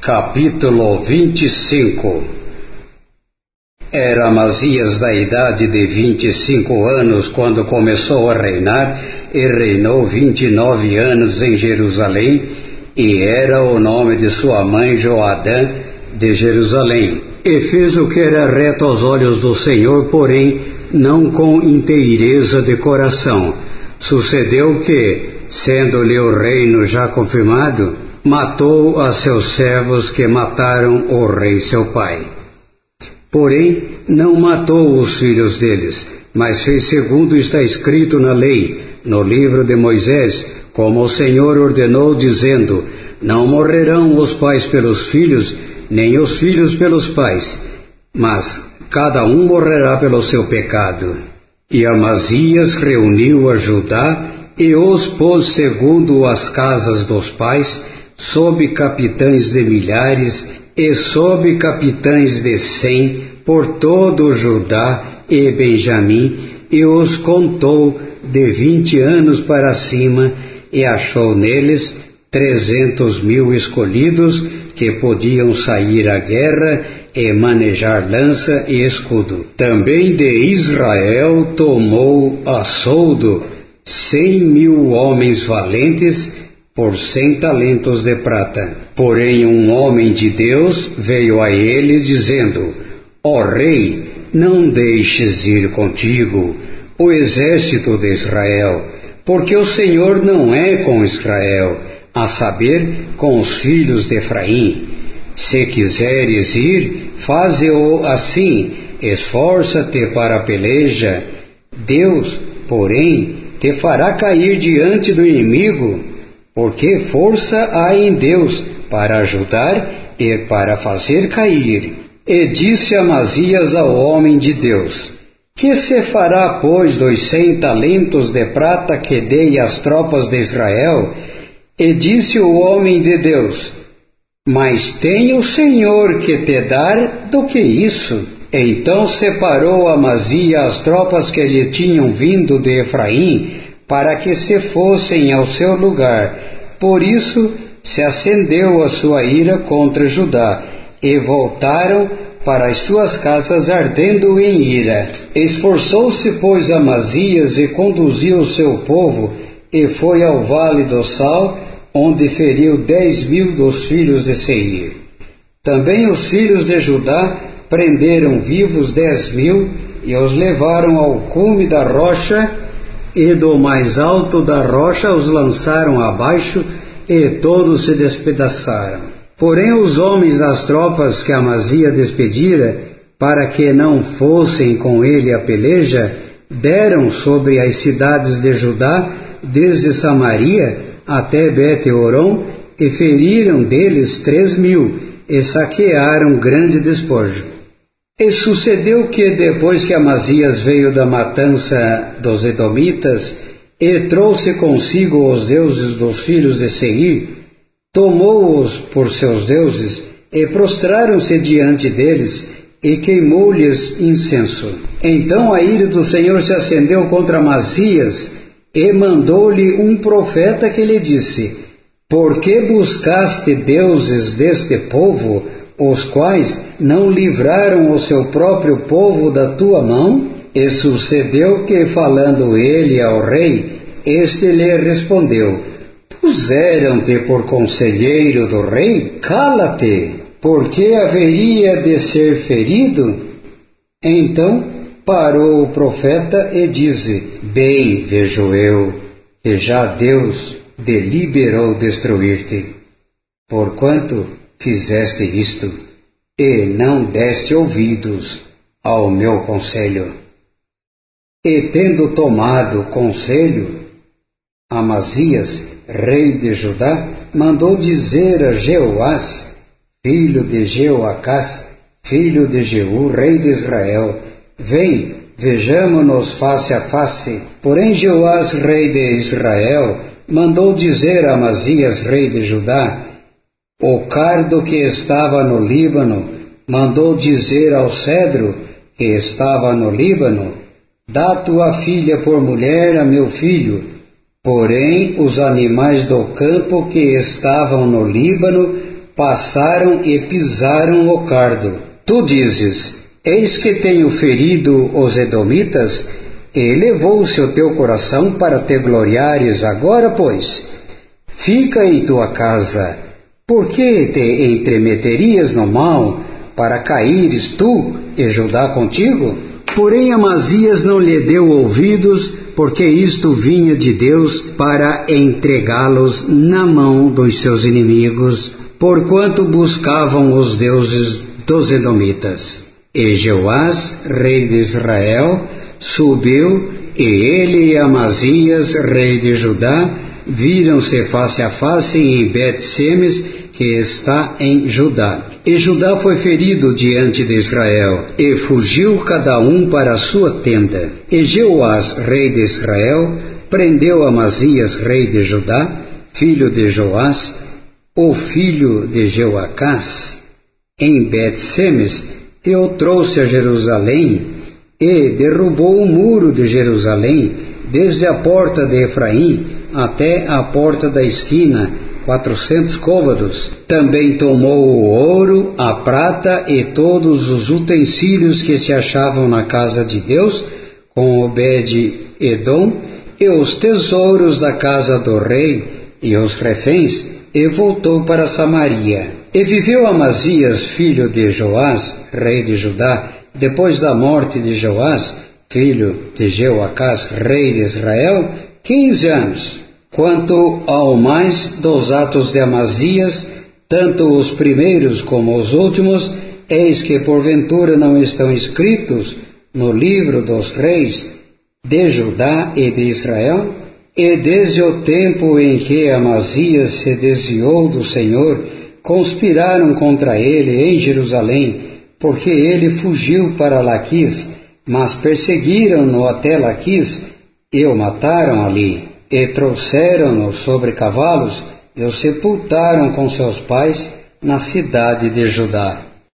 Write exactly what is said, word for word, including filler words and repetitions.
Capítulo vinte e cinco. Era Amazias da idade de vinte e cinco anos quando começou a reinar, e reinou vinte e nove anos em Jerusalém, e era o nome de sua mãe Joadã de Jerusalém. E fez o que era reto aos olhos do Senhor, porém não com inteireza de coração. Sucedeu que, sendo-lhe o reino já confirmado, matou a seus servos que mataram o rei seu pai. Porém, não matou os filhos deles, mas fez segundo está escrito na lei, no livro de Moisés, como o Senhor ordenou, dizendo: não morrerão os pais pelos filhos, nem os filhos pelos pais, mas cada um morrerá pelo seu pecado. E Amazias reuniu a Judá e os pôs segundo as casas dos pais, sob capitães de milhares e sob capitães de cem, por todo o Judá e Benjamim, e os contou de vinte anos para cima, e achou neles trezentos mil escolhidos, que podiam sair à guerra e manejar lança e escudo. Também de Israel tomou a soldo cem mil homens valentes, por cem talentos de prata. Porém um homem de Deus veio a ele dizendo: ó rei, não deixes ir contigo o exército de Israel, porque o Senhor não é com Israel, a saber, com os filhos de Efraim. Se quiseres ir, faze-o assim, esforça-te para a peleja. Deus, porém, te fará cair diante do inimigo, porque força há em Deus para ajudar e para fazer cair. E disse Amazias ao homem de Deus: que se fará, pois, dos cem talentos de prata que dei às tropas de Israel? E disse o homem de Deus: mas tem o Senhor que te dar do que isso. Então separou Amazias as tropas que lhe tinham vindo de Efraim, para que se fossem ao seu lugar. Por isso se acendeu a sua ira contra Judá, e voltaram para as suas casas ardendo em ira. Esforçou-se, pois, Amazias e conduziu o seu povo, e foi ao vale do Sal, onde feriu dez mil dos filhos de Seir. Também os filhos de Judá prenderam vivos dez mil, e os levaram ao cume da rocha, e do mais alto da rocha os lançaram abaixo, e todos se despedaçaram. Porém os homens das tropas que Amazias despedira, para que não fossem com ele a peleja, deram sobre as cidades de Judá, desde Samaria até Bet-horon, e feriram deles três mil, e saquearam grande despojo. E sucedeu que, depois que Amazias veio da matança dos edomitas, e trouxe consigo os deuses dos filhos de Seir, tomou-os por seus deuses, e prostraram-se diante deles, e queimou-lhes incenso. Então a ira do Senhor se acendeu contra Amazias, e mandou-lhe um profeta que lhe disse: por que buscaste deuses deste povo, os quais não livraram o seu próprio povo da tua mão? E sucedeu que, falando ele ao rei, este lhe respondeu: puseram-te por conselheiro do rei? Cala-te, porque haveria de ser ferido? Então parou o profeta e disse: bem vejo eu que já Deus deliberou destruir-te, porquanto fizeste isto, e não deste ouvidos ao meu conselho. E tendo tomado conselho, Amazias, rei de Judá, mandou dizer a Jeoás, filho de Jeoacás, filho de Jeú, rei de Israel: vem, vejamo-nos face a face. Porém Jeoás, rei de Israel, mandou dizer a Amazias, rei de Judá: o cardo que estava no Líbano mandou dizer ao cedro que estava no Líbano: dá tua filha por mulher a meu filho. Porém os animais do campo que estavam no Líbano passaram e pisaram o cardo. Tu dizes: eis que tenho ferido os edomitas, e elevou-se o teu coração para te gloriares. Agora, pois, fica em tua casa. Por que te entremeterias no mal, para caíres tu e Judá contigo? Porém Amazias não lhe deu ouvidos, porque isto vinha de Deus para entregá-los na mão dos seus inimigos, porquanto buscavam os deuses dos edomitas. E Jeoás, rei de Israel, subiu, e ele e Amazias, rei de Judá, viram-se face a face em Bet-Semes, que está em Judá. E Judá foi ferido diante de Israel, e fugiu cada um para a sua tenda. E Jeoás, rei de Israel, prendeu Amazias, rei de Judá, filho de Joás, o filho de Jeoacás, em Bet-Semes, e o trouxe a Jerusalém, e derrubou o muro de Jerusalém, desde a porta de Efraim até a porta da esquina, quatrocentos côvados. Também tomou o ouro, a prata e todos os utensílios que se achavam na casa de Deus, com Obed-edom, e os tesouros da casa do rei, e os reféns, e voltou para Samaria. E viveu Amazias, filho de Joás, rei de Judá, depois da morte de Joás, filho de Jeoacás, rei de Israel, quinze anos. Quanto ao mais dos atos de Amazias, tanto os primeiros como os últimos, eis que porventura não estão escritos no livro dos reis de Judá e de Israel? E desde o tempo em que Amazias se desviou do Senhor, conspiraram contra ele em Jerusalém, porque ele fugiu para Laquis, mas perseguiram-no até Laquis e o mataram ali. E trouxeram-no sobre cavalos e o sepultaram com seus pais na cidade de Judá.